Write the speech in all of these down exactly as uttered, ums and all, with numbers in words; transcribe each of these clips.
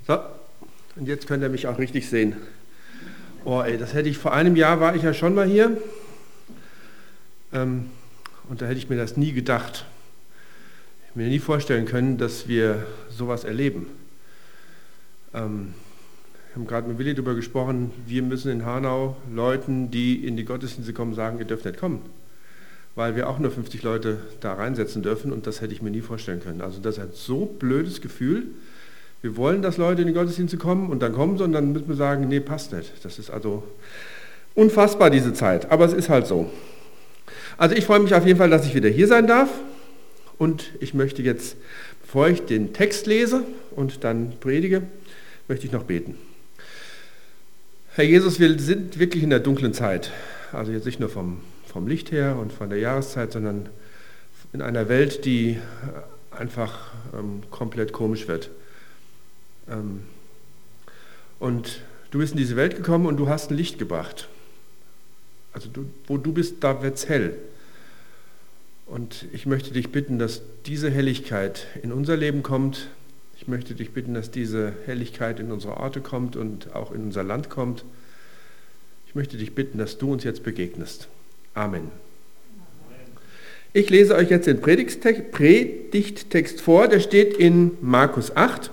So, und jetzt könnt ihr mich auch richtig sehen. Oh ey, das hätte ich, vor einem Jahr war ich ja schon mal hier. Ähm, und da hätte ich mir das nie gedacht. Ich hätte mir nie vorstellen können, dass wir sowas erleben. Ähm, wir haben gerade mit Willi darüber gesprochen, wir müssen in Hanau Leuten, die in die Gottesdienste kommen, sagen, ihr dürft nicht kommen. Weil wir auch nur fünfzig Leute da reinsetzen dürfen und das hätte ich mir nie vorstellen können. Also das ist ein so blödes Gefühl. Wir wollen, dass Leute in die Gottesdienste kommen und dann kommen sie und dann müssen wir sagen, nee, passt nicht. Das ist also unfassbar, diese Zeit. Aber es ist halt so. Also ich freue mich auf jeden Fall, dass ich wieder hier sein darf. Und ich möchte jetzt, bevor ich den Text lese und dann predige, möchte ich noch beten. Herr Jesus, wir sind wirklich in der dunklen Zeit. Also jetzt nicht nur vom, vom Licht her und von der Jahreszeit, sondern in einer Welt, die einfach ähm, komplett komisch wird. Ähm, und du bist in diese Welt gekommen und du hast ein Licht gebracht. Also du, wo du bist, da wird es hell. Und ich möchte dich bitten, dass diese Helligkeit in unser Leben kommt. Ich möchte dich bitten, dass diese Helligkeit in unsere Orte kommt und auch in unser Land kommt. Ich möchte dich bitten, dass du uns jetzt begegnest. Amen. Ich lese euch jetzt den Predigttext, Predigttext vor, der steht in Markus acht.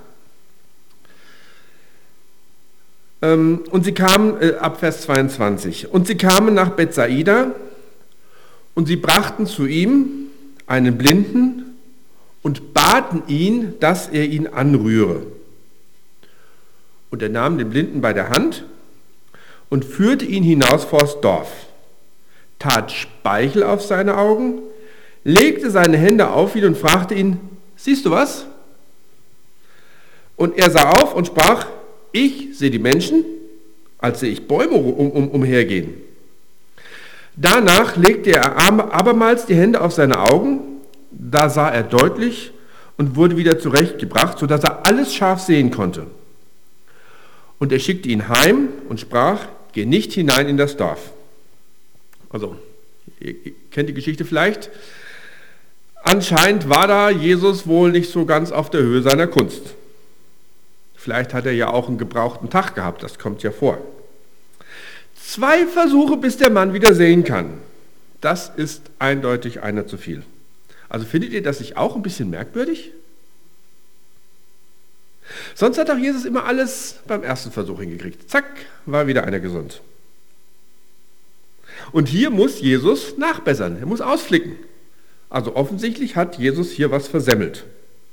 Und sie kamen, äh, ab Vers zweiundzwanzig, und sie kamen nach Bethsaida und sie brachten zu ihm einen Blinden und baten ihn, dass er ihn anrühre. Und er nahm den Blinden bei der Hand und führte ihn hinaus vors Dorf, tat Speichel auf seine Augen, legte seine Hände auf ihn und fragte ihn, siehst du was? Und er sah auf und sprach, ich sehe die Menschen, als sehe ich Bäume um, um, umhergehen. Danach legte er abermals die Hände auf seine Augen, da sah er deutlich und wurde wieder zurechtgebracht, sodass er alles scharf sehen konnte. Und er schickte ihn heim und sprach, geh nicht hinein in das Dorf. Also, ihr kennt die Geschichte vielleicht. Anscheinend war da Jesus wohl nicht so ganz auf der Höhe seiner Kunst. Vielleicht hat er ja auch einen gebrauchten Tag gehabt, das kommt ja vor. Zwei Versuche, bis der Mann wieder sehen kann. Das ist eindeutig einer zu viel. Also findet ihr das nicht auch ein bisschen merkwürdig? Sonst hat doch Jesus immer alles beim ersten Versuch hingekriegt. Zack, war wieder einer gesund. Und hier muss Jesus nachbessern, er muss ausflicken. Also offensichtlich hat Jesus hier was versemmelt.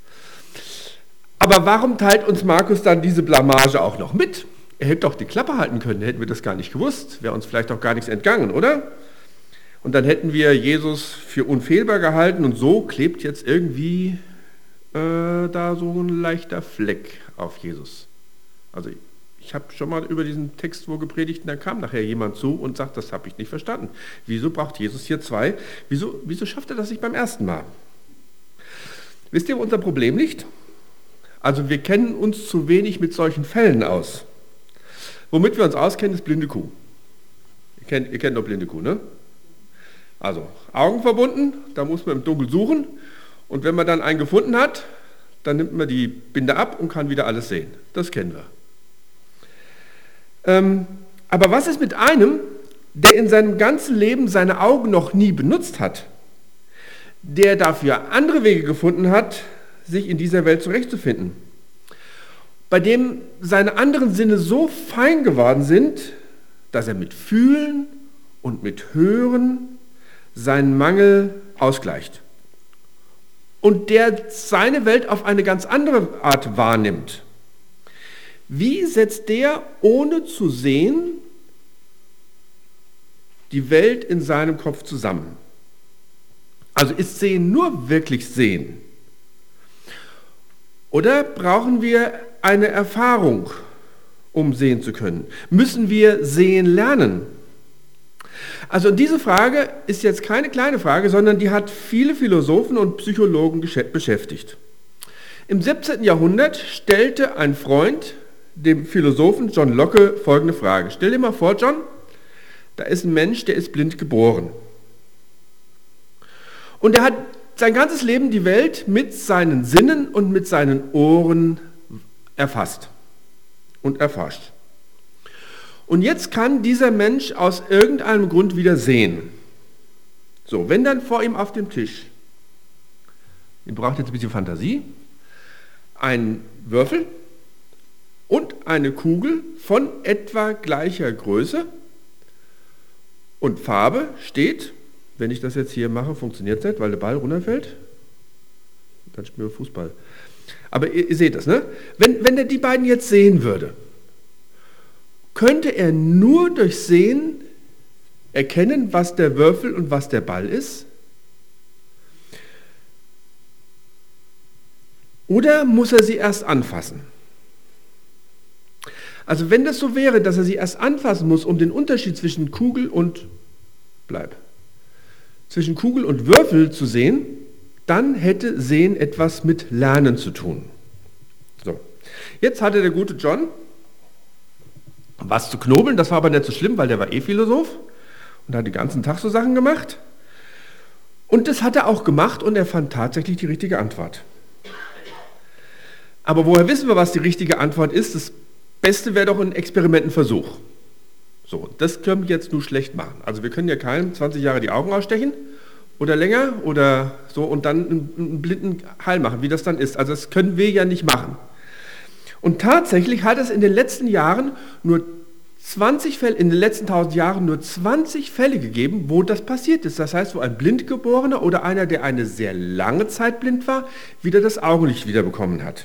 Aber warum teilt uns Markus dann diese Blamage auch noch mit? Er hätte doch die Klappe halten können, hätten wir das gar nicht gewusst. Wäre uns vielleicht auch gar nichts entgangen, oder? Und dann hätten wir Jesus für unfehlbar gehalten und so klebt jetzt irgendwie äh, da so ein leichter Fleck auf Jesus. Also ich habe schon mal über diesen Text wo gepredigt und da kam nachher jemand zu und sagt, das habe ich nicht verstanden. Wieso braucht Jesus hier zwei? Wieso, wieso schafft er das nicht beim ersten Mal? Wisst ihr, wo unser Problem liegt? Also wir kennen uns zu wenig mit solchen Fällen aus. Womit wir uns auskennen, ist blinde Kuh. Ihr kennt, ihr kennt doch blinde Kuh, ne? Also Augen verbunden, da muss man im Dunkeln suchen. Und wenn man dann einen gefunden hat, dann nimmt man die Binde ab und kann wieder alles sehen. Das kennen wir. Ähm, aber was ist mit einem, der in seinem ganzen Leben seine Augen noch nie benutzt hat? Der dafür andere Wege gefunden hat, sich in dieser Welt zurechtzufinden. Bei dem seine anderen Sinne so fein geworden sind, dass er mit Fühlen und mit Hören seinen Mangel ausgleicht. Und der seine Welt auf eine ganz andere Art wahrnimmt. Wie setzt der, ohne zu sehen, die Welt in seinem Kopf zusammen? Also ist Sehen nur wirklich Sehen? Oder brauchen wir eine Erfahrung, um sehen zu können? Müssen wir sehen lernen? Also diese Frage ist jetzt keine kleine Frage, sondern die hat viele Philosophen und Psychologen beschäftigt. Im siebzehnten Jahrhundert stellte ein Freund dem Philosophen John Locke folgende Frage. Stell dir mal vor, John, da ist ein Mensch, der ist blind geboren. Und er hat sein ganzes Leben die Welt mit seinen Sinnen und mit seinen Ohren erfasst. und erforscht. Und jetzt kann dieser Mensch aus irgendeinem Grund wieder sehen. So, wenn dann vor ihm auf dem Tisch, ihr braucht jetzt ein bisschen Fantasie, ein Würfel und eine Kugel von etwa gleicher Größe und Farbe steht, wenn ich das jetzt hier mache, funktioniert es nicht, weil der Ball runterfällt, dann spielen wir Fußball. Aber ihr, ihr seht das, ne? Wenn, wenn er die beiden jetzt sehen würde, könnte er nur durch Sehen erkennen, was der Würfel und was der Ball ist? Oder muss er sie erst anfassen? Also wenn das so wäre, dass er sie erst anfassen muss, um den Unterschied zwischen Kugel und Bleib, zwischen Kugel und Würfel zu sehen, dann hätte Sehen etwas mit Lernen zu tun. So, jetzt hatte der gute John was zu knobeln, das war aber nicht so schlimm, weil der war eh Philosoph und hat den ganzen Tag so Sachen gemacht. Und das hat er auch gemacht und er fand tatsächlich die richtige Antwort. Aber woher wissen wir, was die richtige Antwort ist? Das Beste wäre doch ein Experimentenversuch. So, das können wir jetzt nur schlecht machen. Also wir können ja keinem zwanzig Jahre die Augen ausstechen oder länger oder so und dann einen, einen blinden Heil machen, wie das dann ist. Also das können wir ja nicht machen. Und tatsächlich hat es in den letzten Jahren nur zwanzig Fälle, in den letzten tausend Jahren nur zwanzig Fälle gegeben, wo das passiert ist. Das heißt, wo ein Blindgeborener oder einer, der eine sehr lange Zeit blind war, wieder das Augenlicht wiederbekommen hat.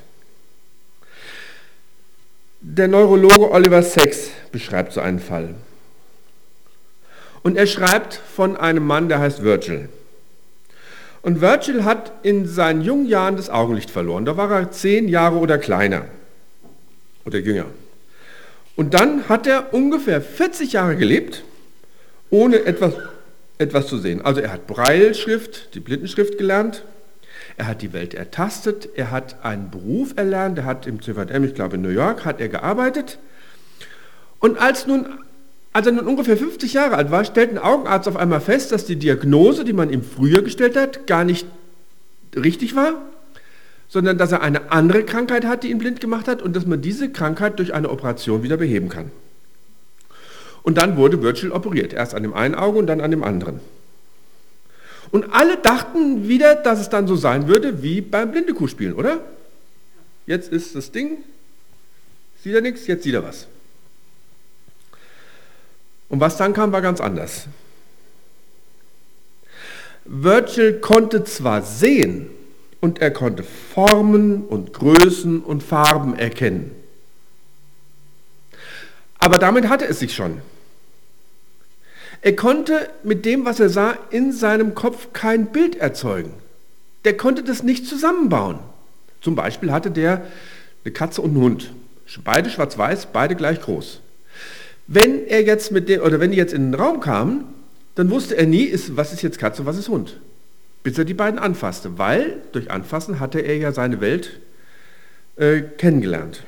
Der Neurologe Oliver Sacks beschreibt so einen Fall. Und er schreibt von einem Mann, der heißt Virgil. Und Virgil hat in seinen jungen Jahren das Augenlicht verloren. Da war er zehn Jahre oder kleiner oder jünger. Und dann hat er ungefähr vierzig Jahre gelebt, ohne etwas, etwas zu sehen. Also er hat Brailleschrift, die Blindenschrift gelernt, er hat die Welt ertastet, er hat einen Beruf erlernt, er hat im C V M, ich glaube in New York, hat er gearbeitet. Und als, nun, als er nun ungefähr fünfzig Jahre alt war, stellt ein Augenarzt auf einmal fest, dass die Diagnose, die man ihm früher gestellt hat, gar nicht richtig war, sondern dass er eine andere Krankheit hat, die ihn blind gemacht hat und dass man diese Krankheit durch eine Operation wieder beheben kann. Und dann wurde Virgil operiert, erst an dem einen Auge und dann an dem anderen. Und alle dachten wieder, dass es dann so sein würde wie beim Blindekuhspielen, oder? Jetzt ist das Ding, sieht er nichts, jetzt sieht er was. Und was dann kam, war ganz anders. Virgil konnte zwar sehen, und er konnte Formen und Größen und Farben erkennen. Aber damit hatte es sich schon. Er konnte mit dem, was er sah, in seinem Kopf kein Bild erzeugen. Der konnte das nicht zusammenbauen. Zum Beispiel hatte der eine Katze und einen Hund. Beide schwarz-weiß, beide gleich groß. Wenn er jetzt mit dem, oder wenn die jetzt in den Raum kamen, dann wusste er nie, ist, was ist jetzt Katze, was ist Hund. Bis er die beiden anfasste, weil durch Anfassen hatte er ja seine Welt äh, kennengelernt.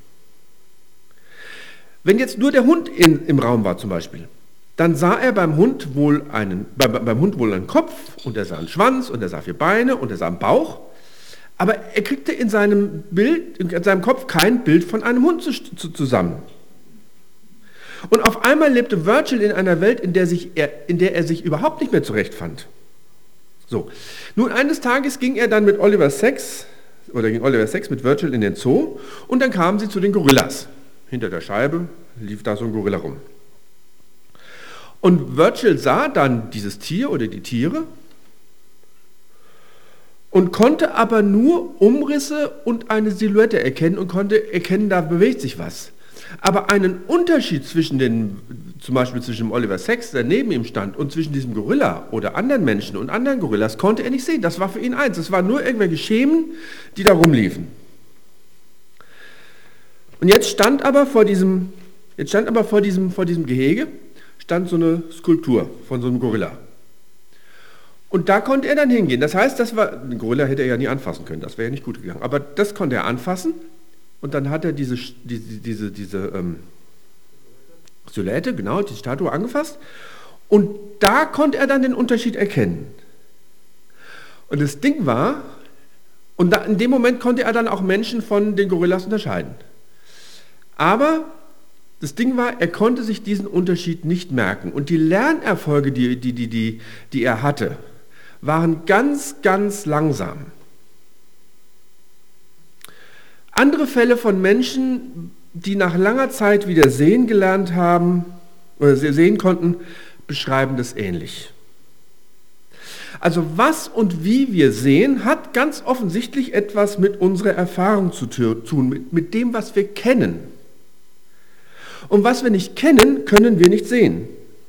Wenn jetzt nur der Hund in, im Raum war zum Beispiel, dann sah er beim Hund wohl einen, bei, beim Hund wohl einen Kopf und er sah einen Schwanz und er sah vier Beine und er sah einen Bauch, aber er kriegte in seinem Bild, in seinem Kopf kein Bild von einem Hund zu, zu, zusammen. Und auf einmal lebte Virgil in einer Welt, in der, sich er, in der er sich überhaupt nicht mehr zurechtfand. So. Nun, eines Tages ging er dann mit Oliver Sacks, oder ging Oliver Sacks mit Virgil in den Zoo und dann kamen sie zu den Gorillas. Hinter der Scheibe lief da so ein Gorilla rum. Und Virgil sah dann dieses Tier oder die Tiere und konnte aber nur Umrisse und eine Silhouette erkennen und konnte erkennen, da bewegt sich was. Aber einen Unterschied zwischen den, zum Beispiel zwischen dem Oliver Sacks, der neben ihm stand, und zwischen diesem Gorilla oder anderen Menschen und anderen Gorillas, konnte er nicht sehen. Das war für ihn eins. Es waren nur irgendwelche Schemen, die da rumliefen. Und jetzt stand aber vor diesem, jetzt stand aber vor diesem, vor diesem Gehege, stand so eine Skulptur von so einem Gorilla. Und da konnte er dann hingehen. Das heißt, das war, den Gorilla hätte er ja nie anfassen können, das wäre ja nicht gut gegangen. Aber das konnte er anfassen. Und dann hat er diese, diese, diese, diese ähm, Silhouette, genau, die Statue angefasst. Und da konnte er dann den Unterschied erkennen. Und das Ding war, und da, in dem Moment konnte er dann auch Menschen von den Gorillas unterscheiden. Aber das Ding war, er konnte sich diesen Unterschied nicht merken. Und die Lernerfolge, die, die, die, die, die er hatte, waren ganz, ganz langsam. Andere Fälle von Menschen, die nach langer Zeit wieder sehen gelernt haben oder sehen konnten, beschreiben das ähnlich. Also was und wie wir sehen, hat ganz offensichtlich etwas mit unserer Erfahrung zu tun, mit, mit dem, was wir kennen. Und was wir nicht kennen, können wir nicht sehen.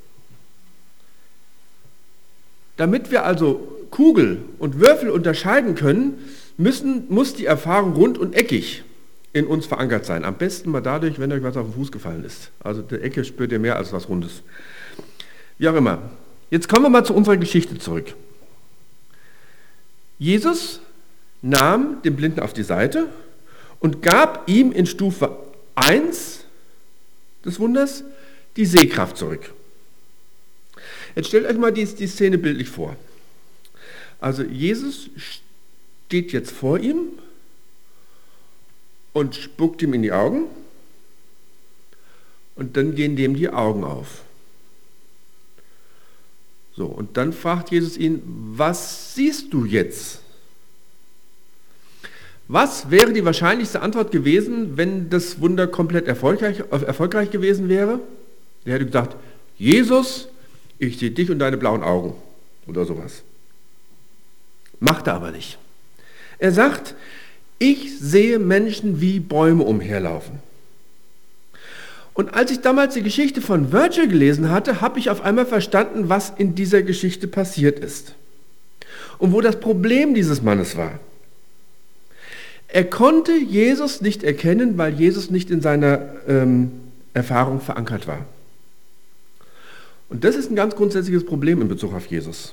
Damit wir also Kugel und Würfel unterscheiden können, müssen, muss die Erfahrung rund und eckig in uns verankert sein. Am besten mal dadurch, wenn euch was auf den Fuß gefallen ist. Also der Ecke spürt ihr mehr als was Rundes. Wie auch immer. Jetzt kommen wir mal zu unserer Geschichte zurück. Jesus nahm den Blinden auf die Seite und gab ihm in Stufe eins des Wunders die Sehkraft zurück. Jetzt stellt euch mal die, die Szene bildlich vor. Also Jesus steht jetzt vor ihm und spuckt ihm in die Augen und dann gehen dem die Augen auf. So, und dann fragt Jesus ihn, was siehst du jetzt? Was wäre die wahrscheinlichste Antwort gewesen, wenn das Wunder komplett erfolgreich, erfolgreich gewesen wäre? Er hätte gesagt, Jesus, ich sehe dich und deine blauen Augen oder sowas. Macht er aber nicht. Er sagt, ich sehe Menschen wie Bäume umherlaufen. Und als ich damals die Geschichte von Virgil gelesen hatte, habe ich auf einmal verstanden, was in dieser Geschichte passiert ist. Und wo das Problem dieses Mannes war. Er konnte Jesus nicht erkennen, weil Jesus nicht in seiner ähm, Erfahrung verankert war. Und das ist ein ganz grundsätzliches Problem in Bezug auf Jesus.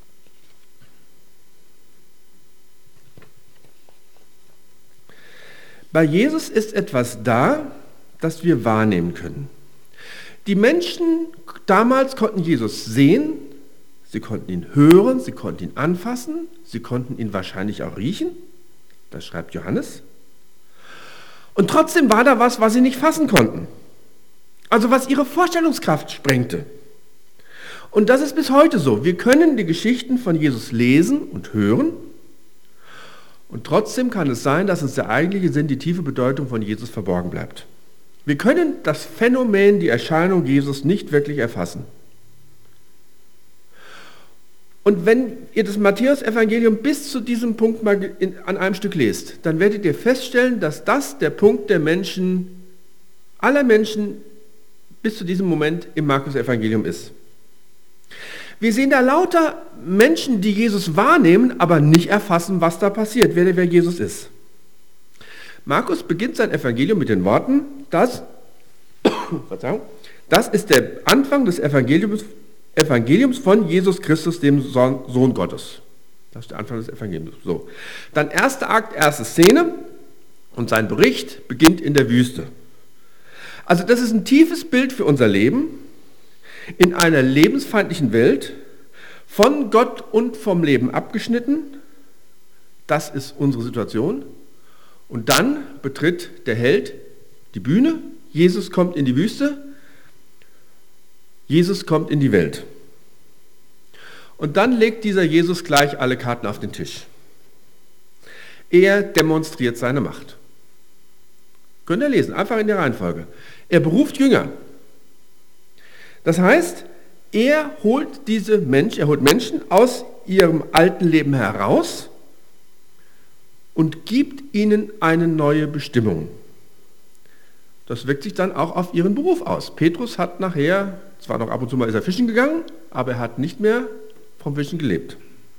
Bei Jesus ist etwas da, das wir wahrnehmen können. Die Menschen damals konnten Jesus sehen, sie konnten ihn hören, sie konnten ihn anfassen, sie konnten ihn wahrscheinlich auch riechen. Das schreibt Johannes. Und trotzdem war da was, was sie nicht fassen konnten. Also was ihre Vorstellungskraft sprengte. Und das ist bis heute so. Wir können die Geschichten von Jesus lesen und hören. Und trotzdem kann es sein, dass uns der eigentliche Sinn, die tiefe Bedeutung von Jesus verborgen bleibt. Wir können das Phänomen, die Erscheinung Jesus nicht wirklich erfassen. Und wenn ihr das Matthäus-Evangelium bis zu diesem Punkt mal in, an einem Stück lest, dann werdet ihr feststellen, dass das der Punkt der Menschen, aller Menschen bis zu diesem Moment im Markus-Evangelium ist. Wir sehen da lauter Menschen, die Jesus wahrnehmen, aber nicht erfassen, was da passiert, wer, wer Jesus ist. Markus beginnt sein Evangelium mit den Worten, das, Verzeihung, das ist der Anfang des Evangeliums, Evangeliums von Jesus Christus, dem Sohn Gottes. Das ist der Anfang des Evangeliums. So. Dann erster Akt, erste Szene und sein Bericht beginnt in der Wüste. Also das ist ein tiefes Bild für unser Leben in einer lebensfeindlichen Welt, von Gott und vom Leben abgeschnitten. Das ist unsere Situation. Und dann betritt der Held die Bühne. Jesus kommt in die Wüste. Jesus kommt in die Welt. Und dann legt dieser Jesus gleich alle Karten auf den Tisch. Er demonstriert seine Macht. Könnt ihr lesen, einfach in der Reihenfolge. Er beruft Jünger. Das heißt, er holt diese Menschen, er holt Menschen aus ihrem alten Leben heraus und gibt ihnen eine neue Bestimmung. Das wirkt sich dann auch auf ihren Beruf aus. Petrus hat nachher, zwar noch ab und zu mal ist er fischen gegangen, aber er hat nicht mehr vom Fischen gelebt.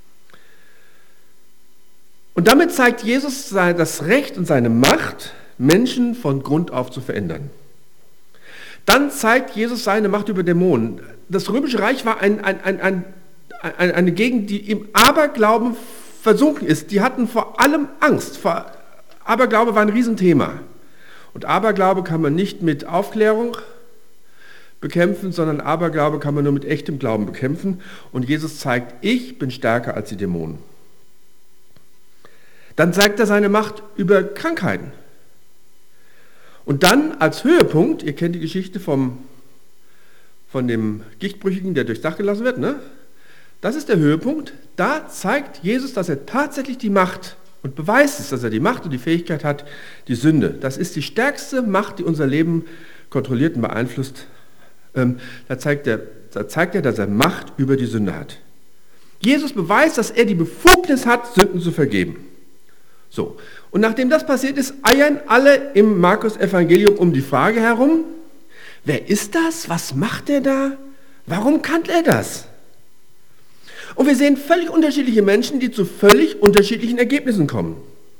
Und damit zeigt Jesus das Recht und seine Macht, Menschen von Grund auf zu verändern. Dann zeigt Jesus seine Macht über Dämonen. Das Römische Reich war ein, ein, ein, ein, ein, eine Gegend, die im Aberglauben versunken ist. Die hatten vor allem Angst. Aberglaube war ein Riesenthema. Und Aberglaube kann man nicht mit Aufklärung bekämpfen, sondern Aberglaube kann man nur mit echtem Glauben bekämpfen. Und Jesus zeigt, ich bin stärker als die Dämonen. Dann zeigt er seine Macht über Krankheiten. Und dann als Höhepunkt, ihr kennt die Geschichte vom, von dem Gichtbrüchigen, der durchs Dach gelassen wird, ne? Das ist der Höhepunkt. Da zeigt Jesus, dass er tatsächlich die Macht und beweist es, dass er die Macht und die Fähigkeit hat, die Sünde. Das ist die stärkste Macht, die unser Leben kontrolliert und beeinflusst. Ähm, da, zeigt er, da zeigt er, dass er Macht über die Sünde hat. Jesus beweist, dass er die Befugnis hat, Sünden zu vergeben. So. Und nachdem das passiert ist, eiern alle im Markus-Evangelium um die Frage herum, wer ist das? Was macht er da? Warum kann er das? Und wir sehen völlig unterschiedliche Menschen, die zu völlig unterschiedlichen Ergebnissen kommen.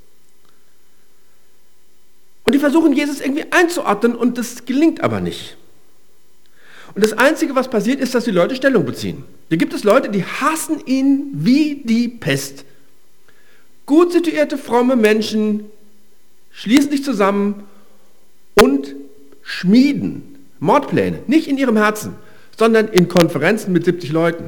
Und die versuchen, Jesus irgendwie einzuordnen und das gelingt aber nicht. Und das Einzige, was passiert, ist, dass die Leute Stellung beziehen. Da gibt es Leute, die hassen ihn wie die Pest. Gut situierte, fromme Menschen schließen sich zusammen und schmieden Mordpläne. Nicht in ihrem Herzen, sondern in Konferenzen mit siebzig Leuten.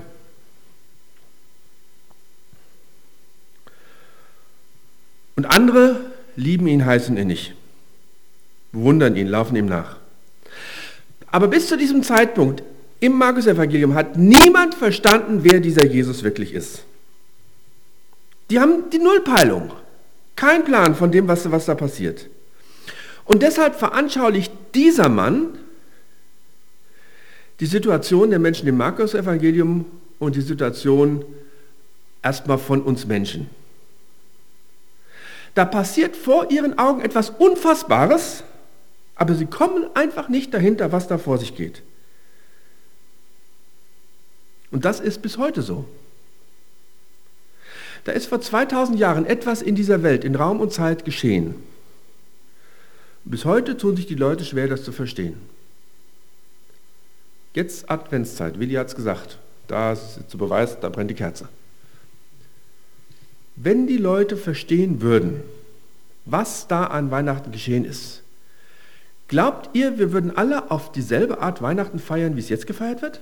Und andere lieben ihn heiß und innig, bewundern ihn, laufen ihm nach. Aber bis zu diesem Zeitpunkt im Markus-Evangelium hat niemand verstanden, wer dieser Jesus wirklich ist. Die haben die Nullpeilung, kein Plan von dem, was, was da passiert. Und deshalb veranschaulicht dieser Mann die Situation der Menschen im Markus-Evangelium und die Situation erstmal von uns Menschen. Da passiert vor ihren Augen etwas Unfassbares, aber sie kommen einfach nicht dahinter, was da vor sich geht. Und das ist bis heute so. Da ist vor zweitausend Jahren etwas in dieser Welt, in Raum und Zeit geschehen. Bis heute tun sich die Leute schwer, das zu verstehen. Jetzt Adventszeit, Willi hat es gesagt, da ist zu Beweis, da brennt die Kerze. Wenn die Leute verstehen würden, was da an Weihnachten geschehen ist, glaubt ihr, wir würden alle auf dieselbe Art Weihnachten feiern, wie es jetzt gefeiert wird?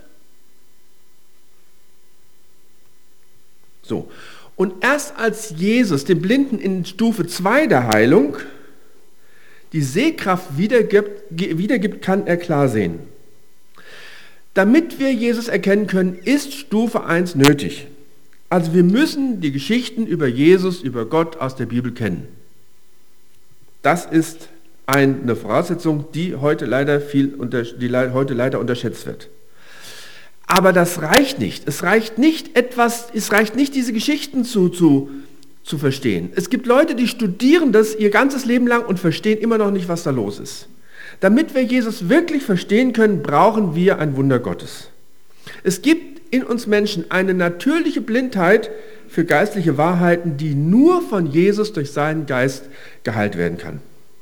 So. Und erst als Jesus den Blinden in Stufe zwei der Heilung die Sehkraft wiedergibt, wiedergibt, kann er klar sehen. Damit wir Jesus erkennen können, ist Stufe eins nötig. Also wir müssen die Geschichten über Jesus, über Gott aus der Bibel kennen. Das ist eine Voraussetzung, die heute leider, viel, die heute leider unterschätzt wird. Aber das reicht nicht. Es reicht nicht, etwas, es reicht nicht diese Geschichten zu, zu, zu verstehen. Es gibt Leute, die studieren das ihr ganzes Leben lang und verstehen immer noch nicht, was da los ist. Damit wir Jesus wirklich verstehen können, brauchen wir ein Wunder Gottes. Es gibt in uns Menschen eine natürliche Blindheit für geistliche Wahrheiten, die nur von Jesus durch seinen Geist geheilt werden kann.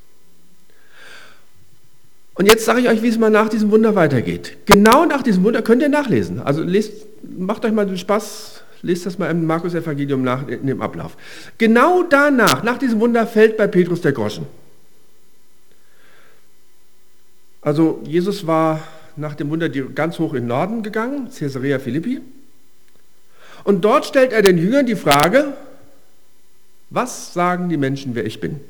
Und jetzt sage ich euch, wie es mal nach diesem Wunder weitergeht. Genau nach diesem Wunder könnt ihr nachlesen. Also lest, macht euch mal den Spaß, lest das mal im Markus-Evangelium nach in dem Ablauf. Genau danach, nach diesem Wunder, fällt bei Petrus der Groschen. Also Jesus war nach dem Wunder ganz hoch in den Norden gegangen, Caesarea Philippi. Und dort stellt er den Jüngern die Frage, was sagen die Menschen, wer ich bin?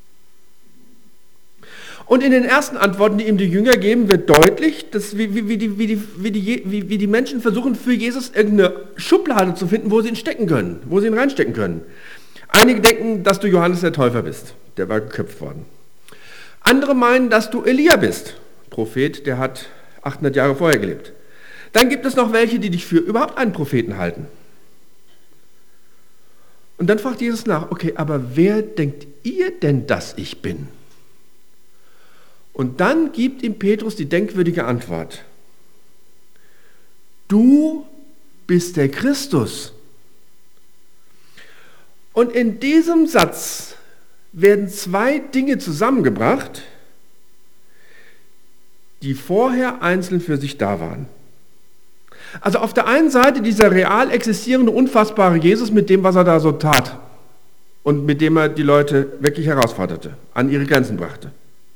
Und in den ersten Antworten, die ihm die Jünger geben, wird deutlich, dass wie, wie, wie, die, wie, die, wie, die, wie, wie die Menschen versuchen, für Jesus irgendeine Schublade zu finden, wo sie ihn stecken können, wo sie ihn reinstecken können. Einige denken, dass du Johannes der Täufer bist, der war geköpft worden. Andere meinen, dass du Elia bist, Prophet, der hat achthundert Jahre vorher gelebt. Dann gibt es noch welche, die dich für überhaupt einen Propheten halten. Und dann fragt Jesus nach, okay, aber wer denkt ihr denn, dass ich bin? Und dann gibt ihm Petrus die denkwürdige Antwort. Du bist der Christus. Und in diesem Satz werden zwei Dinge zusammengebracht, die vorher einzeln für sich da waren. Also auf der einen Seite dieser real existierende, unfassbare Jesus mit dem, was er da so tat und mit dem er die Leute wirklich herausforderte, an ihre Grenzen brachte.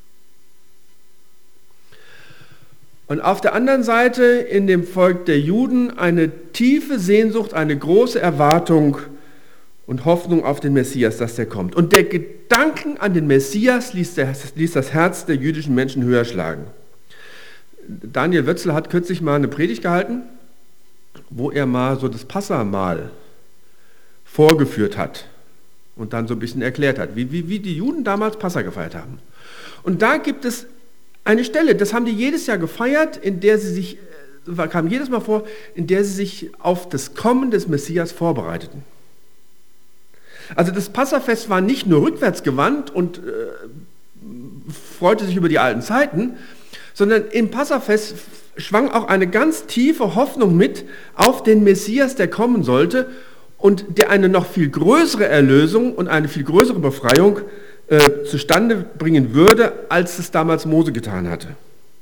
Und auf der anderen Seite in dem Volk der Juden eine tiefe Sehnsucht, eine große Erwartung und Hoffnung auf den Messias, dass der kommt. Und der Gedanken an den Messias ließ, der, ließ das Herz der jüdischen Menschen höher schlagen. Daniel Wötzel hat kürzlich mal eine Predigt gehalten, wo er mal so das Passahmahl vorgeführt hat und dann so ein bisschen erklärt hat, wie, wie, wie die Juden damals Passa gefeiert haben. Und da gibt es eine Stelle, das haben die jedes Jahr gefeiert, in der sie sich, kam jedes Mal vor, in der sie sich auf das Kommen des Messias vorbereiteten. Also das Passafest war nicht nur rückwärtsgewandt und äh, freute sich über die alten Zeiten, sondern im Passafest schwang auch eine ganz tiefe Hoffnung mit auf den Messias, der kommen sollte und der eine noch viel größere Erlösung und eine viel größere Befreiung äh, zustande bringen würde, als es damals Mose getan hatte.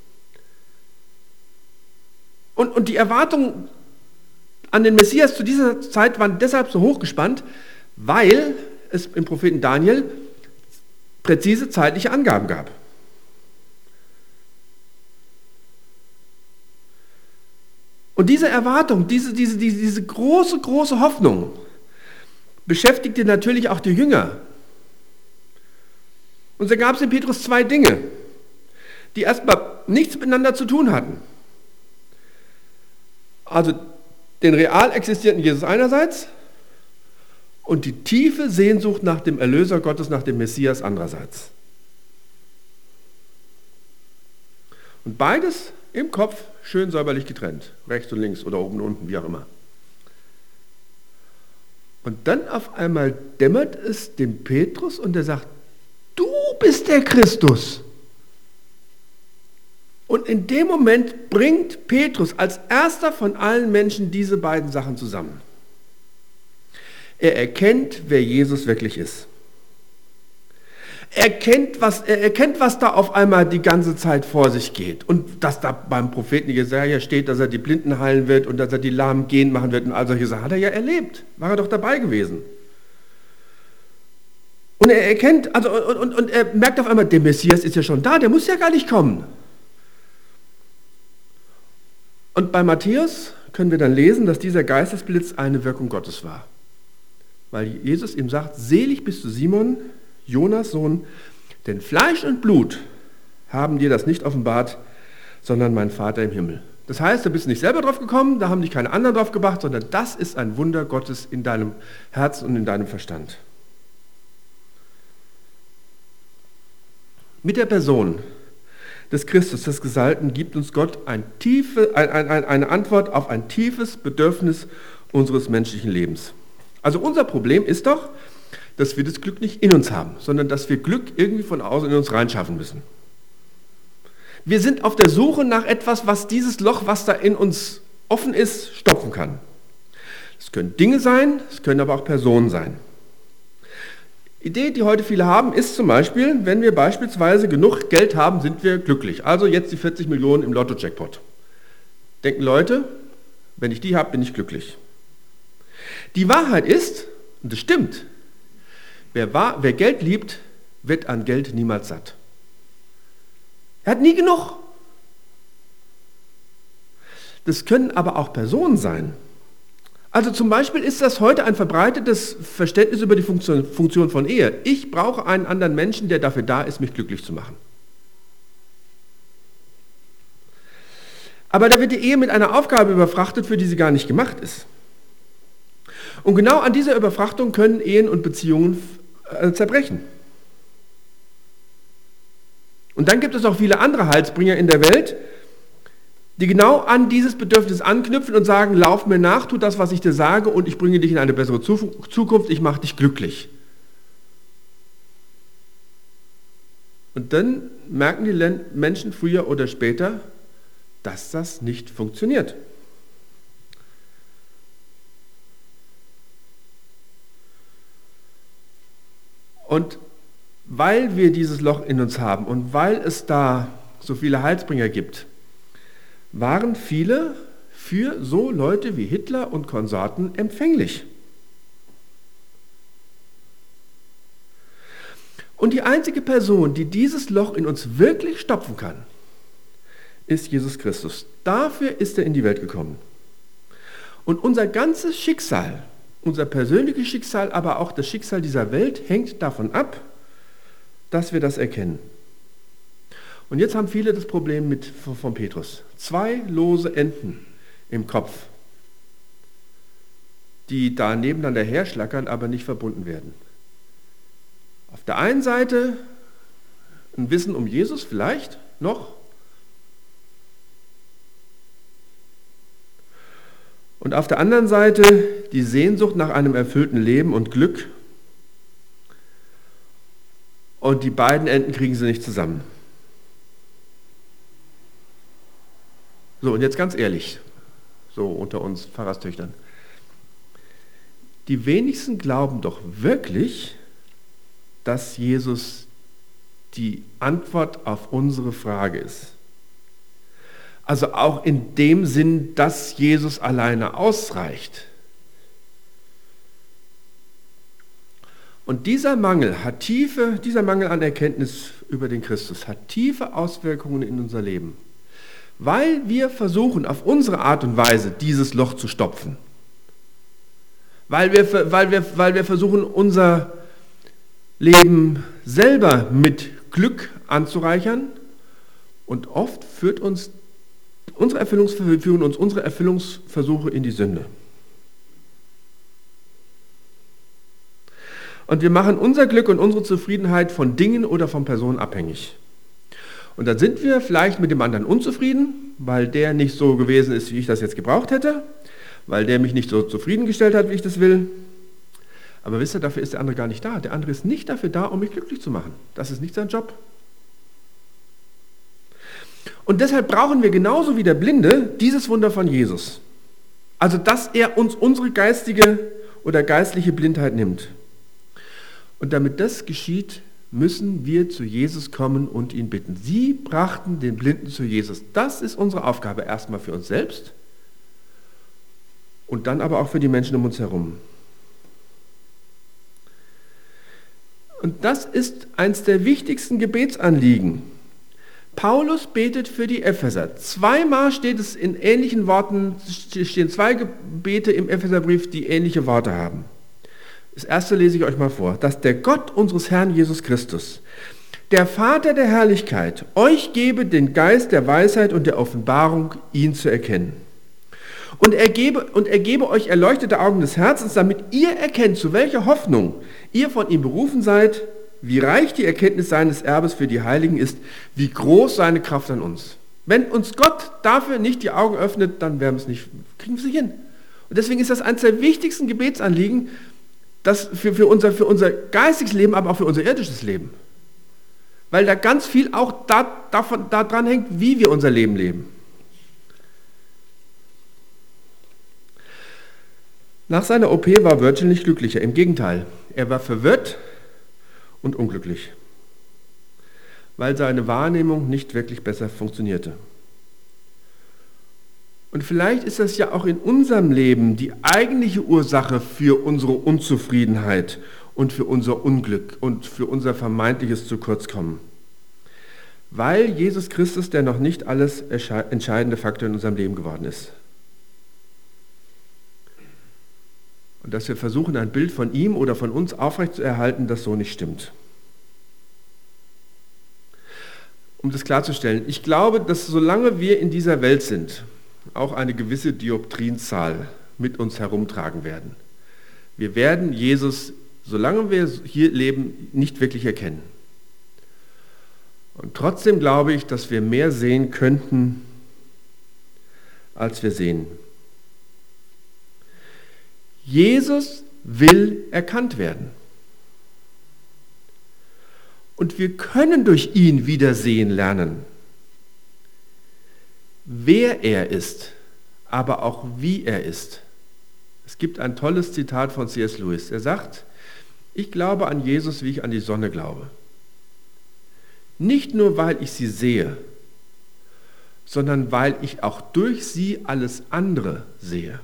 Und, und die Erwartungen an den Messias zu dieser Zeit waren deshalb so hochgespannt, weil es im Propheten Daniel präzise zeitliche Angaben gab. Und diese Erwartung, diese, diese, diese, diese große, große Hoffnung beschäftigte natürlich auch die Jünger. Und so gab es in Petrus zwei Dinge, die erstmal nichts miteinander zu tun hatten. Also den real existierenden Jesus einerseits und die tiefe Sehnsucht nach dem Erlöser Gottes, nach dem Messias andererseits. Und beides im Kopf schön säuberlich getrennt, rechts und links oder oben und unten, wie auch immer. Und dann auf einmal dämmert es dem Petrus und er sagt, du bist der Christus. Und in dem Moment bringt Petrus als erster von allen Menschen diese beiden Sachen zusammen. Er erkennt, wer Jesus wirklich ist. Er erkennt, was, er erkennt, was da auf einmal die ganze Zeit vor sich geht. Und dass da beim Propheten Jesaja steht, dass er die Blinden heilen wird und dass er die Lahmen gehen machen wird und all solche Sachen, hat er ja erlebt. War er doch dabei gewesen. Und er erkennt, also und, und, und er merkt auf einmal, der Messias ist ja schon da, der muss ja gar nicht kommen. Und bei Matthäus können wir dann lesen, dass dieser Geistesblitz eine Wirkung Gottes war. Weil Jesus ihm sagt, selig bist du Simon, Jonas Sohn, denn Fleisch und Blut haben dir das nicht offenbart, sondern mein Vater im Himmel. Das heißt, du bist nicht selber drauf gekommen, da haben dich keine anderen drauf gebracht, sondern das ist ein Wunder Gottes in deinem Herzen und in deinem Verstand. Mit der Person des Christus, des Gesalbten, gibt uns Gott ein tiefe, ein, ein, eine Antwort auf ein tiefes Bedürfnis unseres menschlichen Lebens. Also unser Problem ist doch, dass wir das Glück nicht in uns haben, sondern dass wir Glück irgendwie von außen in uns reinschaffen müssen. Wir sind auf der Suche nach etwas, was dieses Loch, was da in uns offen ist, stopfen kann. Es können Dinge sein, es können aber auch Personen sein. Idee, die heute viele haben, ist zum Beispiel, wenn wir beispielsweise genug Geld haben, sind wir glücklich. Also jetzt die vierzig Millionen im Lotto-Jackpot. Denken Leute, wenn ich die habe, bin ich glücklich. Die Wahrheit ist, und das stimmt, wer, war, wer Geld liebt, wird an Geld niemals satt. Er hat nie genug. Das können aber auch Personen sein. Also zum Beispiel ist das heute ein verbreitetes Verständnis über die Funktion, Funktion von Ehe. Ich brauche einen anderen Menschen, der dafür da ist, mich glücklich zu machen. Aber da wird die Ehe mit einer Aufgabe überfrachtet, für die sie gar nicht gemacht ist. Und genau an dieser Überfrachtung können Ehen und Beziehungen äh, zerbrechen. Und dann gibt es auch viele andere Heilsbringer in der Welt, die genau an dieses Bedürfnis anknüpfen und sagen, lauf mir nach, tu das, was ich dir sage und ich bringe dich in eine bessere Zukunft, ich mache dich glücklich. Und dann merken die Menschen früher oder später, dass das nicht funktioniert. Und weil wir dieses Loch in uns haben und weil es da so viele Heilsbringer gibt, waren viele für so Leute wie Hitler und Konsorten empfänglich. Und die einzige Person, die dieses Loch in uns wirklich stopfen kann, ist Jesus Christus. Dafür ist er in die Welt gekommen. Und unser ganzes Schicksal unser persönliches Schicksal, aber auch das Schicksal dieser Welt hängt davon ab, dass wir das erkennen. Und jetzt haben viele das Problem mit von Petrus. Zwei lose Enden im Kopf, die da nebeneinander herschlackern, aber nicht verbunden werden. Auf der einen Seite ein Wissen um Jesus vielleicht noch. Und auf der anderen Seite die Sehnsucht nach einem erfüllten Leben und Glück. Und die beiden Enden kriegen sie nicht zusammen. So, und jetzt ganz ehrlich, so unter uns Pfarrerstöchtern. Die wenigsten glauben doch wirklich, dass Jesus die Antwort auf unsere Frage ist. Also auch in dem Sinn, dass Jesus alleine ausreicht. Und dieser Mangel hat tiefe, dieser Mangel an Erkenntnis über den Christus hat tiefe Auswirkungen in unser Leben. Weil wir versuchen, auf unsere Art und Weise dieses Loch zu stopfen. Weil wir, weil wir, weil wir versuchen, unser Leben selber mit Glück anzureichern. Und oft führt uns unsere Erfüllungsversuche, führen uns unsere Erfüllungsversuche in die Sünde. Und wir machen unser Glück und unsere Zufriedenheit von Dingen oder von Personen abhängig. Und dann sind wir vielleicht mit dem anderen unzufrieden, weil der nicht so gewesen ist, wie ich das jetzt gebraucht hätte, weil der mich nicht so zufriedengestellt hat, wie ich das will. Aber wisst ihr, dafür ist der andere gar nicht da. Der andere ist nicht dafür da, um mich glücklich zu machen. Das ist nicht sein Job. Und deshalb brauchen wir genauso wie der Blinde dieses Wunder von Jesus. Also, dass er uns unsere geistige oder geistliche Blindheit nimmt. Und damit das geschieht, müssen wir zu Jesus kommen und ihn bitten. Sie brachten den Blinden zu Jesus. Das ist unsere Aufgabe, erstmal für uns selbst und dann aber auch für die Menschen um uns herum. Und das ist eines der wichtigsten Gebetsanliegen. Paulus betet für die Epheser. Zweimal steht es in ähnlichen Worten, stehen zwei Gebete im Epheserbrief, die ähnliche Worte haben. Das erste lese ich euch mal vor. Dass der Gott unseres Herrn Jesus Christus, der Vater der Herrlichkeit, euch gebe den Geist der Weisheit und der Offenbarung, ihn zu erkennen. Und er gebe, und er gebe euch erleuchtete Augen des Herzens, damit ihr erkennt, zu welcher Hoffnung ihr von ihm berufen seid, wie reich die Erkenntnis seines Erbes für die Heiligen ist, wie groß seine Kraft an uns. Wenn uns Gott dafür nicht die Augen öffnet, dann werden wir es nicht, kriegen wir es nicht hin. Und deswegen ist das eines der wichtigsten Gebetsanliegen, das für, für, unser, für unser geistiges Leben, aber auch für unser irdisches Leben. Weil da ganz viel auch da, davon, da dran hängt, wie wir unser Leben leben. Nach seiner O P war Virgil nicht glücklicher. Im Gegenteil, er war verwirrt und unglücklich, weil seine Wahrnehmung nicht wirklich besser funktionierte. Und vielleicht ist das ja auch in unserem Leben die eigentliche Ursache für unsere Unzufriedenheit und für unser Unglück und für unser vermeintliches Zukurzkommen. Weil Jesus Christus der noch nicht alles entscheidende Faktor in unserem Leben geworden ist. Und dass wir versuchen, ein Bild von ihm oder von uns aufrechtzuerhalten, das so nicht stimmt. Um das klarzustellen, ich glaube, dass solange wir in dieser Welt sind, auch eine gewisse Dioptrienzahl mit uns herumtragen werden. Wir werden Jesus, solange wir hier leben, nicht wirklich erkennen. Und trotzdem glaube ich, dass wir mehr sehen könnten, als wir sehen. Jesus will erkannt werden. Und wir können durch ihn wieder sehen lernen, wer er ist, aber auch wie er ist. Es gibt ein tolles Zitat von C S Lewis. Er sagt, ich glaube an Jesus, wie ich an die Sonne glaube. Nicht nur, weil ich sie sehe, sondern weil ich auch durch sie alles andere sehe.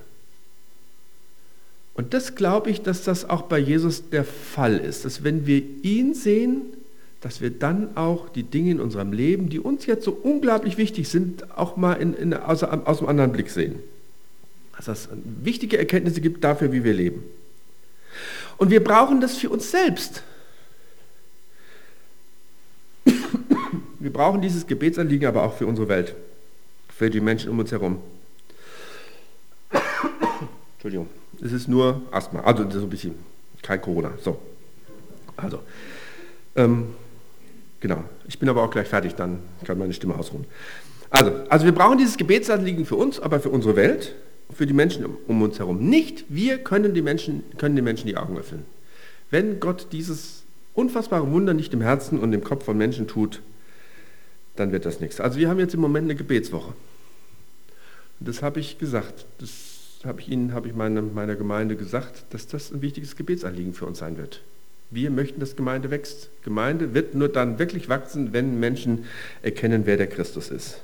Und das glaube ich, dass das auch bei Jesus der Fall ist, dass wenn wir ihn sehen, dass wir dann auch die Dinge in unserem Leben, die uns jetzt so unglaublich wichtig sind, auch mal in, in, aus, aus einem anderen Blick sehen. Dass es wichtige Erkenntnisse gibt dafür, wie wir leben. Und wir brauchen das für uns selbst. Wir brauchen dieses Gebetsanliegen aber auch für unsere Welt, für die Menschen um uns herum. Entschuldigung, es ist nur Asthma, also so ein bisschen, kein Corona. So, also, ähm, genau, ich bin aber auch gleich fertig, dann kann meine Stimme ausruhen. Also, also wir brauchen dieses Gebetsanliegen für uns, aber für unsere Welt, für die Menschen um uns herum. Nicht wir können, die Menschen, können den Menschen die Augen öffnen. Wenn Gott dieses unfassbare Wunder nicht im Herzen und im Kopf von Menschen tut, dann wird das nichts. Also wir haben jetzt im Moment eine Gebetswoche. Und das habe ich gesagt, das habe ich Ihnen, habe ich meine, meiner Gemeinde gesagt, dass das ein wichtiges Gebetsanliegen für uns sein wird. Wir möchten, dass Gemeinde wächst. Gemeinde wird nur dann wirklich wachsen, wenn Menschen erkennen, wer der Christus ist.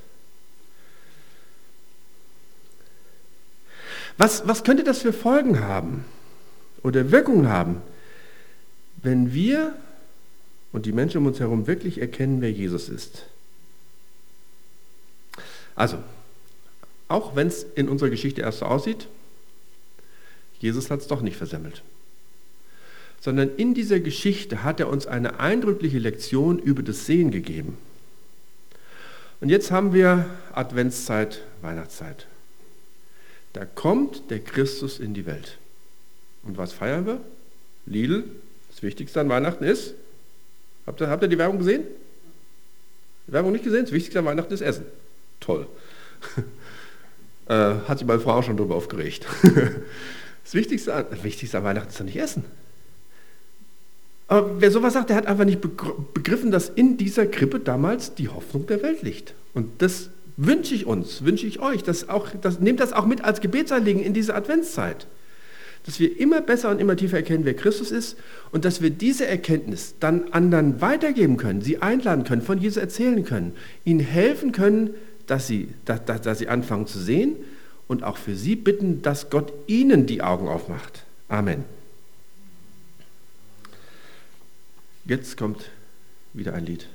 Was, was könnte das für Folgen haben oder Wirkungen haben, wenn wir und die Menschen um uns herum wirklich erkennen, wer Jesus ist? Also, auch wenn es in unserer Geschichte erst so aussieht, Jesus hat es doch nicht versemmelt. Sondern in dieser Geschichte hat er uns eine eindrückliche Lektion über das Sehen gegeben. Und jetzt haben wir Adventszeit, Weihnachtszeit. Da kommt der Christus in die Welt. Und was feiern wir? Lidl, das Wichtigste an Weihnachten ist, habt ihr, habt ihr die Werbung gesehen? Die Werbung nicht gesehen? Das Wichtigste an Weihnachten ist Essen. Toll. äh, hat sich meine Frau auch schon darüber aufgeregt. das, Wichtigste an, das Wichtigste an Weihnachten ist doch nicht Essen. Aber wer sowas sagt, der hat einfach nicht begriffen, dass in dieser Krippe damals die Hoffnung der Welt liegt. Und das wünsche ich uns, wünsche ich euch, dass auch, das, nehmt das auch mit als Gebetsanliegen in dieser Adventszeit. Dass wir immer besser und immer tiefer erkennen, wer Christus ist und dass wir diese Erkenntnis dann anderen weitergeben können, sie einladen können, von Jesus erzählen können, ihnen helfen können, dass sie, dass, dass, dass sie anfangen zu sehen und auch für sie bitten, dass Gott ihnen die Augen aufmacht. Amen. Jetzt kommt wieder ein Lied.